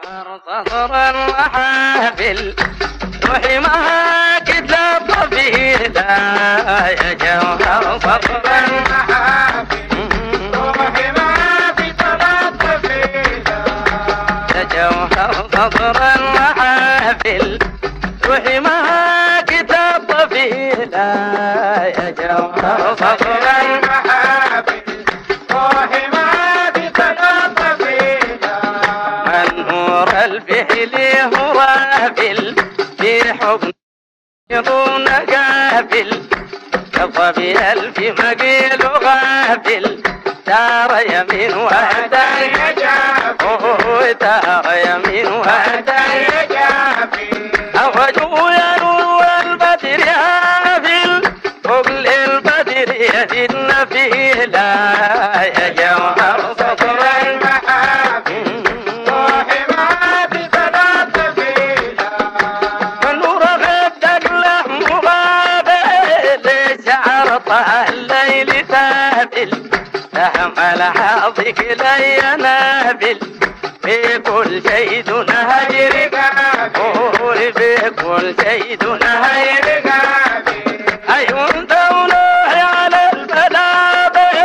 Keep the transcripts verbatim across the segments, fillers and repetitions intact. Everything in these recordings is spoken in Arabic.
صدر المحافل روحي ما كتلب فيها يا جوهر صدر المحافل روحي ما كتلب فيها يا جوهر صدر المحافل روحي ما كتلب فيها يا جوهر صدر المحافل روحي ما كتلب فيها منهور الفعل هو رافل في حضن يضون قافل كصبي ألف مقيل غافل دار يمين وهدى يجافل دار يمين وهدى يجافل أوجه ينور البدر يافل فوق البدر يدن فيه لا يا جوهر صدر المحافل روحي ما تتلف فيها والنور غدك لحم غابل شعر طه الليل تابل تحمل حظك لي نابل في كل شيء دون هجر قابل في كل شيء دون هجر قابل أيون دولة على البلابل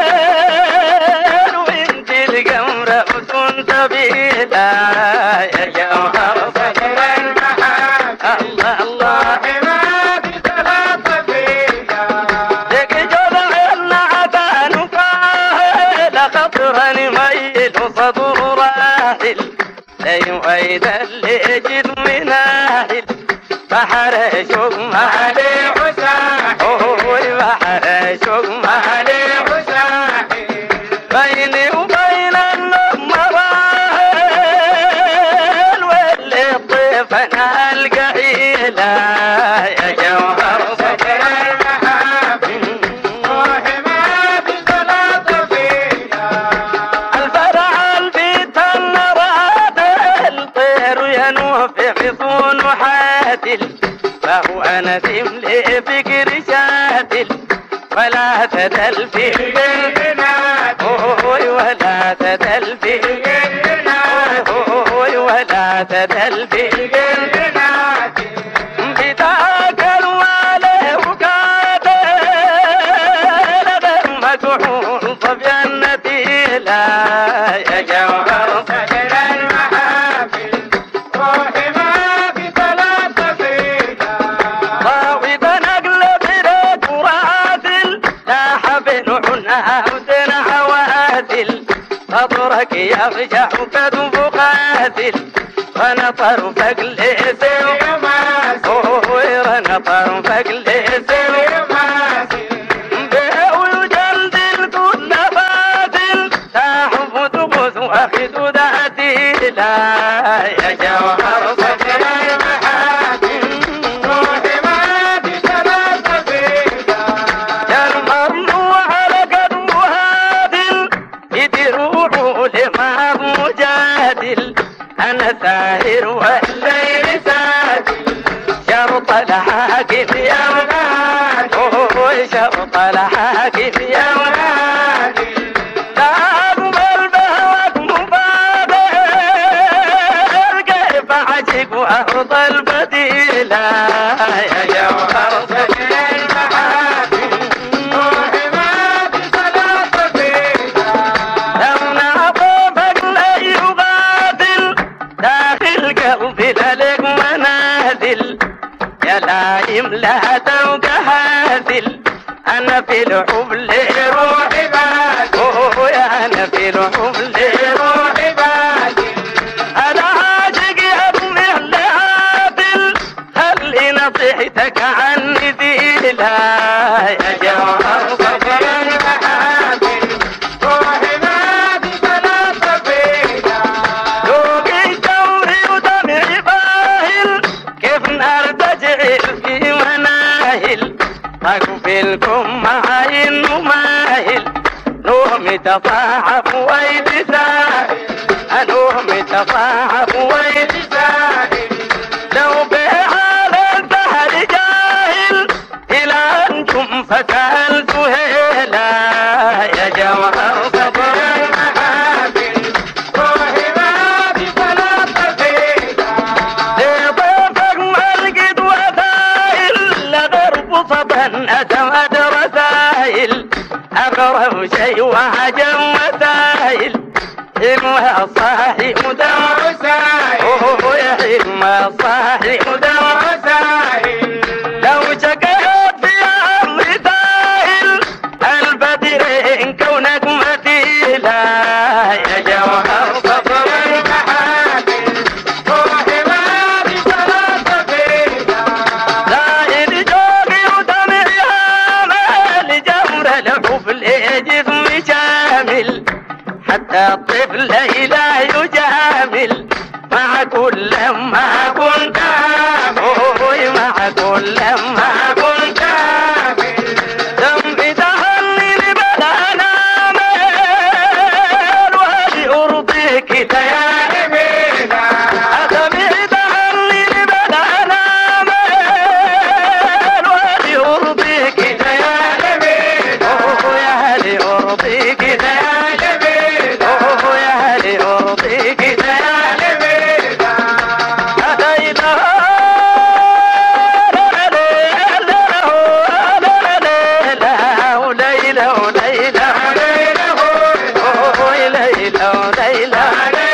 وانت القمر وكنت بيلا يا جوهر صدر المحافل الله الله ما تتلف فيها لك جرع النعبان قاهل خطرا ميل صدر راحل لا يؤيد اللي يجد مناهل بحر شوق مالي حساحل بحر شوق مالي حساحل بيني وبين النوم مراحل واللي الطيف انا القعيلة يا جوهر صدر المحافل روحي ما تتلف فيها الفرع البيت النرادل طير ينوف حصون حاتل فهو أنا تملي فكر شاتل ولا تدل في الجنات ولا تدل في الجنات ولا تدل في الجنات بتاك الوالي وقاتل غير مكحول فبجنتي لا يا جوهر صدر المحافل روحي ما بتلف فيها ضاوي نقلب ريك وراتل لا حبل عنا ودن عواتل صدرك يرجع كذب قاتل ونطر فقليس وماسل ونطر فقليس وماسل بيو جلد الكل باطل تحب تقص واخذ ذاتي لا يا جوهر صدر المحافل روحي ما تتلف فيها يا الممنوع على قدم هادل يدروح لما مجادل أنا ساهر والليل سادل شرط الحاكم يا ولادي شرط الحاكم يا ولادي لا أقبل بهواك مبادل كيف عشق وأرض البديلة يا جوهر صدر المحافل روحي ما تتلف فيها لو نعطفك لا يغادل داخل قلبي لك منازل يا لايم لا توقع هازل أنا في الحب لروحي بادل يا أنا في الحب لروحي بادل أنا عاشق يا ابني العادل خلي نصيحتك عني ديلا يا جوهر صدر المحافل روحي ما تتلف فيها ذوقي دوري ودمعي باهل كيف نار تجعل في مناهل أقبلكم معي مماهل نومي تفاعب ويلي ساهل نومي تفاعب ويلي ساهل لو بحال الزهر جاهل إلى أنتم فسألت هيلا يا جوهر صدر المحافل روحي ما تتلف فيها شي وعجم مثايل إما صاحي ودم سايل يا إما صاحي ودم سايل لو شكيت في أرض سايل البدرين كونك مثيلا يا جوهر صبر المحامل روحي ما بصلاة فيها زايد جوقي ودمعي هامل جمر الحب لجسم شامل حتى الطفل لا يجامل مع كل ما كنت أبوي مع كل ما كنت أبوي دمي تهلل بلا نامل وهي أرضيك يا أمينة دمي تهلل بلا نامل وهي أرضيك يا أمينة يا هلي أرضيك يا ليلى